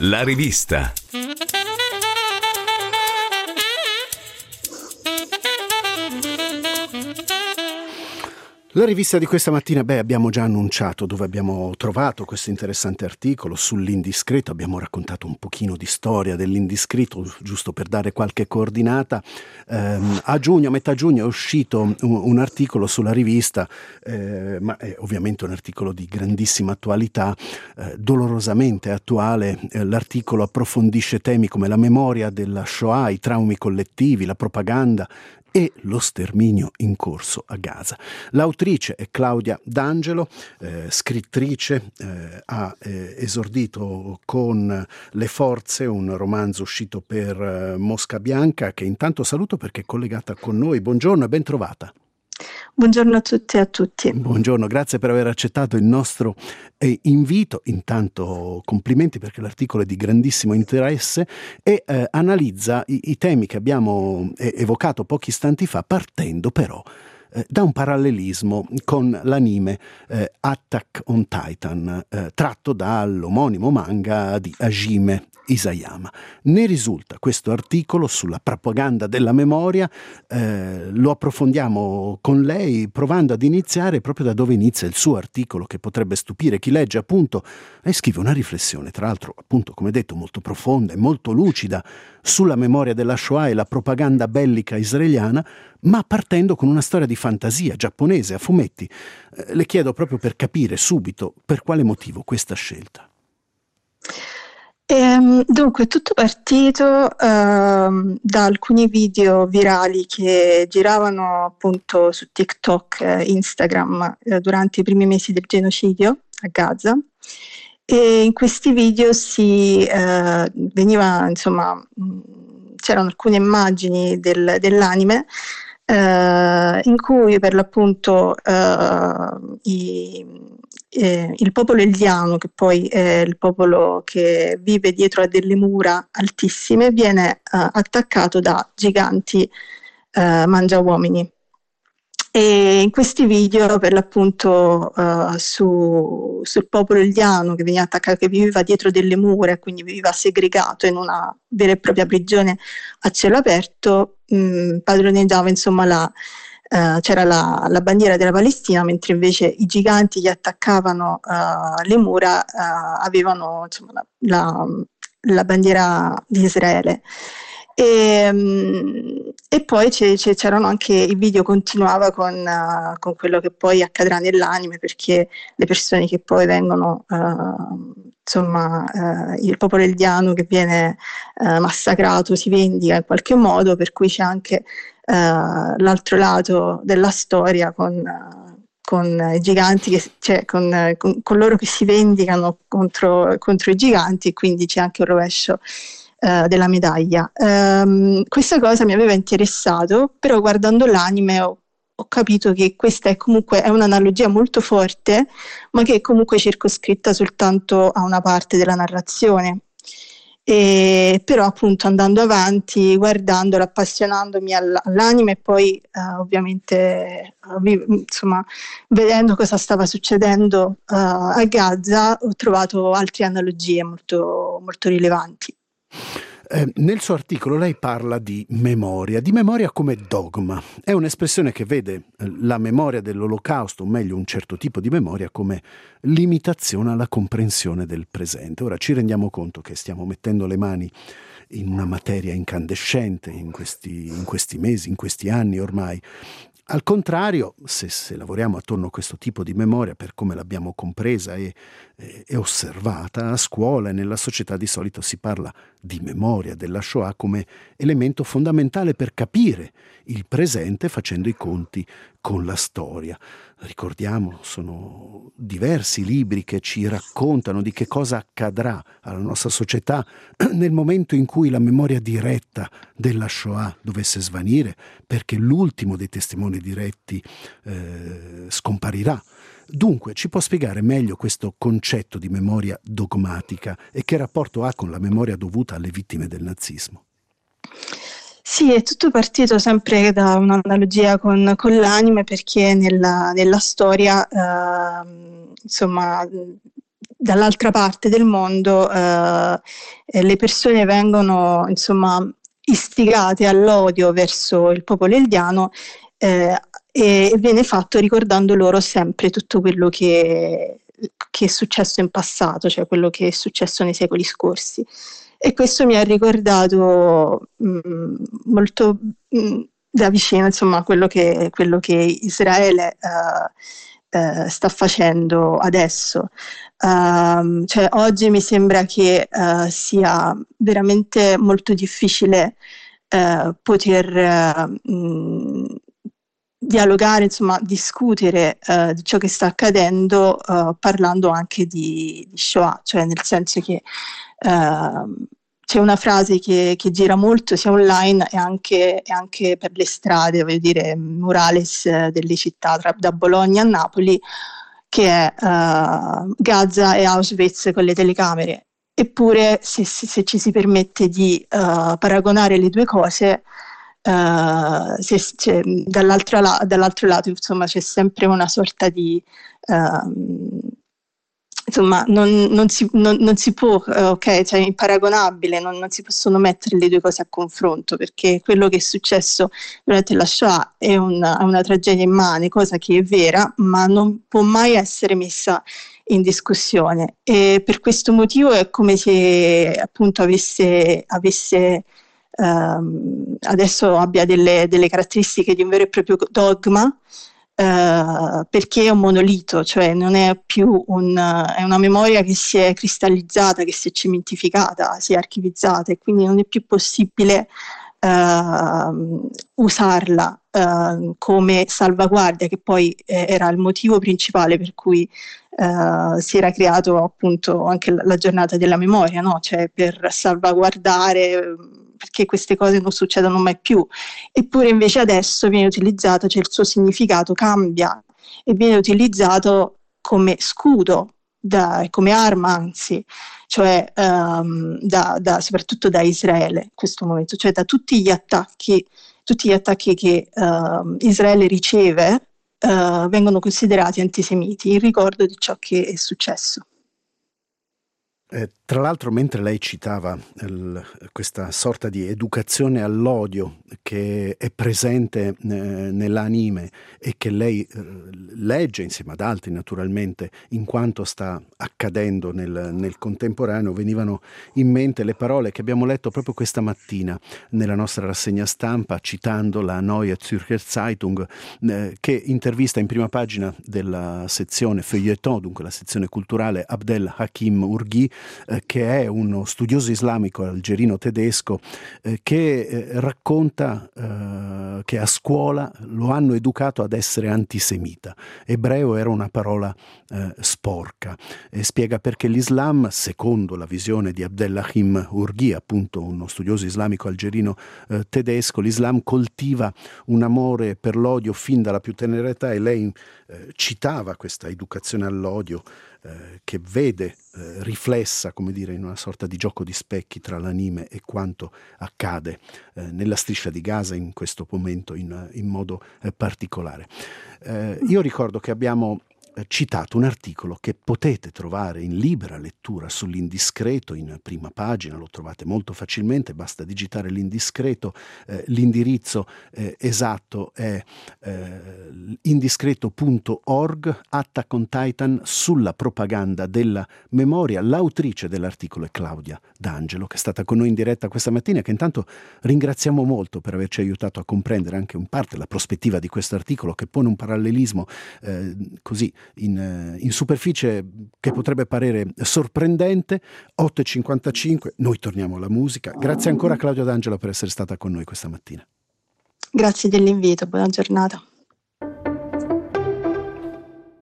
La rivista. La rivista di questa mattina, abbiamo già annunciato dove abbiamo trovato questo interessante articolo sull'indiscreto, abbiamo raccontato un pochino di storia dell'indiscreto, giusto per dare qualche coordinata. A metà giugno è uscito un articolo sulla rivista, ma è ovviamente un articolo di grandissima attualità, dolorosamente attuale. L'articolo approfondisce temi come la memoria della Shoah, i traumi collettivi, la propaganda e lo sterminio in corso a Gaza. L'autrice è Claudia D'Angelo, scrittrice, ha esordito con Le Forze, un romanzo uscito per Mosca Bianca, che intanto saluto perché è collegata con noi. Buongiorno e ben trovata. Buongiorno a tutti e a tutti. Buongiorno, grazie per aver accettato il nostro invito. Intanto complimenti perché l'articolo è di grandissimo interesse e analizza i temi che abbiamo evocato pochi istanti fa, partendo però da un parallelismo con l'anime Attack on Titan, tratto dall'omonimo manga di Hajime Isayama. Ne risulta questo articolo sulla propaganda della memoria, lo approfondiamo con lei provando ad iniziare proprio da dove inizia il suo articolo, che potrebbe stupire chi legge. Appunto, lei scrive una riflessione, tra l'altro appunto come detto molto profonda e molto lucida, sulla memoria della Shoah e la propaganda bellica israeliana, ma partendo con una storia di fantasia giapponese a fumetti. Le chiedo proprio per capire subito per quale motivo questa scelta. Dunque, tutto partito da alcuni video virali che giravano appunto su TikTok, Instagram, durante i primi mesi del genocidio a Gaza, e in questi video veniva, insomma, c'erano alcune immagini dell'anime in cui per l'appunto il popolo indiano, che poi è il popolo che vive dietro a delle mura altissime, viene attaccato da giganti mangiauomini. E in questi video per l'appunto sul popolo indiano che veniva attaccato, che viveva dietro delle mura, quindi viveva segregato in una vera e propria prigione a cielo aperto, padroneggiava insomma c'era la bandiera della Palestina, mentre invece i giganti che attaccavano le mura avevano insomma la bandiera di Israele. E poi c'erano anche, il video continuava con quello che poi accadrà nell'anime, perché le persone che poi vengono, il popolo indiano che viene massacrato si vendica in qualche modo, per cui c'è anche l'altro lato della storia con i giganti, con loro che si vendicano contro i giganti, e quindi c'è anche un rovescio della medaglia. Questa cosa mi aveva interessato, però guardando l'anime ho capito che questa è un'analogia molto forte, ma che è comunque circoscritta soltanto a una parte della narrazione. Però appunto andando avanti, guardandolo, appassionandomi all'anime, e poi ovviamente vedendo cosa stava succedendo a Gaza, ho trovato altre analogie molto, molto rilevanti. Nel suo articolo lei parla di memoria come dogma. È un'espressione che vede la memoria dell'Olocausto, o meglio un certo tipo di memoria, come limitazione alla comprensione del presente. Ora ci rendiamo conto che stiamo mettendo le mani in una materia incandescente in questi mesi, in questi anni ormai. Al contrario, se lavoriamo attorno a questo tipo di memoria, per come l'abbiamo compresa e osservata a scuola e nella società, di solito si parla di memoria della Shoah come elemento fondamentale per capire il presente, facendo i conti con la storia. Ricordiamo, sono diversi libri che ci raccontano di che cosa accadrà alla nostra società nel momento in cui la memoria diretta della Shoah dovesse svanire, perché l'ultimo dei testimoni diretti scomparirà. Dunque, ci può spiegare meglio questo concetto di memoria dogmatica e che rapporto ha con la memoria dovuta alle vittime del nazismo? Sì, è tutto partito sempre da un'analogia con l'anime, perché nella storia, dall'altra parte del mondo le persone vengono insomma istigate all'odio verso il popolo indiano e viene fatto ricordando loro sempre tutto quello che è successo in passato, cioè quello che è successo nei secoli scorsi. E questo mi ha ricordato molto da vicino, insomma, quello che Israele sta facendo adesso. Cioè, oggi mi sembra che sia veramente molto difficile poter dialogare, insomma, discutere di ciò che sta accadendo parlando anche di Shoah, cioè nel senso che c'è una frase che gira molto sia online e anche per le strade, voglio dire, murales delle città da Bologna a Napoli, che è Gaza e Auschwitz con le telecamere. Eppure se ci si permette di paragonare le due cose, dall'altro lato insomma c'è sempre una sorta di insomma non si può, ok, cioè è imparagonabile, non si possono mettere le due cose a confronto, perché quello che è successo durante la Shoah è una tragedia immane, cosa che è vera, ma non può mai essere messa in discussione, e per questo motivo è come se appunto avesse adesso abbia delle caratteristiche di un vero e proprio dogma, perché è un monolito, cioè non è più è una memoria che si è cristallizzata, che si è cementificata, si è archivizzata, e quindi non è più possibile usarla come salvaguardia, che poi era il motivo principale per cui si era creato appunto anche la giornata della memoria, no? Cioè per salvaguardare perché queste cose non succedono mai più. Eppure invece adesso viene utilizzato, cioè il suo significato cambia e viene utilizzato come scudo, come arma anzi, cioè soprattutto da Israele in questo momento, cioè da tutti gli attacchi che Israele riceve vengono considerati antisemiti, in ricordo di ciò che è successo. Tra l'altro, mentre lei citava questa sorta di educazione all'odio che è presente nell'anime e che lei legge insieme ad altri naturalmente in quanto sta accadendo nel contemporaneo, venivano in mente le parole che abbiamo letto proprio questa mattina nella nostra rassegna stampa, citando la Neue Zürcher Zeitung, che intervista in prima pagina della sezione Feuilleton, dunque la sezione culturale, Abdel Hakim Urghi, che è uno studioso islamico algerino tedesco, che racconta che a scuola lo hanno educato ad essere antisemita. Ebreo era una parola sporca, e spiega perché l'Islam, secondo la visione di Abdelhachim Urghi, appunto uno studioso islamico algerino tedesco, l'Islam coltiva un amore per l'odio fin dalla più tenera età, e lei citava questa educazione all'odio che vede riflessa, come dire, in una sorta di gioco di specchi tra l'anime e quanto accade nella striscia di Gaza in questo momento in modo particolare. Io ricordo che abbiamo citato un articolo che potete trovare in libera lettura sull'Indiscreto in prima pagina, lo trovate molto facilmente, basta digitare l'Indiscreto, l'indirizzo esatto è indiscreto.org, Attack on Titan sulla propaganda della memoria. L'autrice dell'articolo è Claudia D'Angelo, che è stata con noi in diretta questa mattina, che intanto ringraziamo molto per averci aiutato a comprendere anche in parte la prospettiva di questo articolo, che pone un parallelismo così in superficie che potrebbe parere sorprendente. 8.55, noi torniamo alla musica. Grazie ancora a Claudia D'Angelo per essere stata con noi questa mattina. Grazie dell'invito, buona giornata.